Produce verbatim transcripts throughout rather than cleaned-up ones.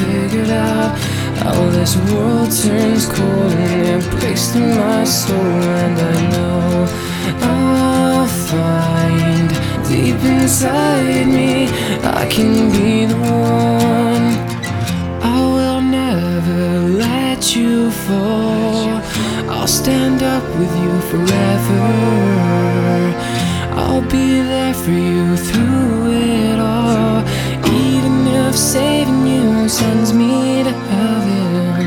figured out how this world turns cold and it breaks through my soul. And I know I'll find deep inside me I can be the one. I will never let you fall. I'll stand up with you forever. I'll be there for you through it all, even if saving you sends me to heaven.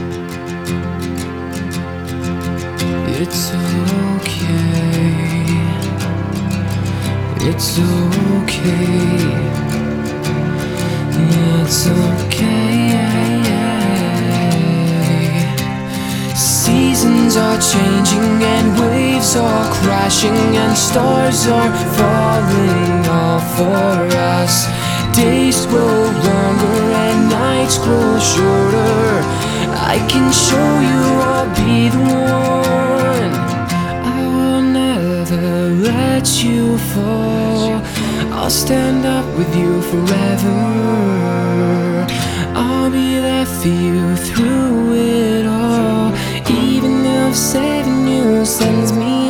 It's okay, it's okay, it's okay. Seasons are changing and waves are crashing and stars are falling all for us. Days grow longer and nights grow shorter. I can show you I'll be the one. I will never let you fall. I'll stand up with you forever. I'll be there for you through it all, even if saving you sends me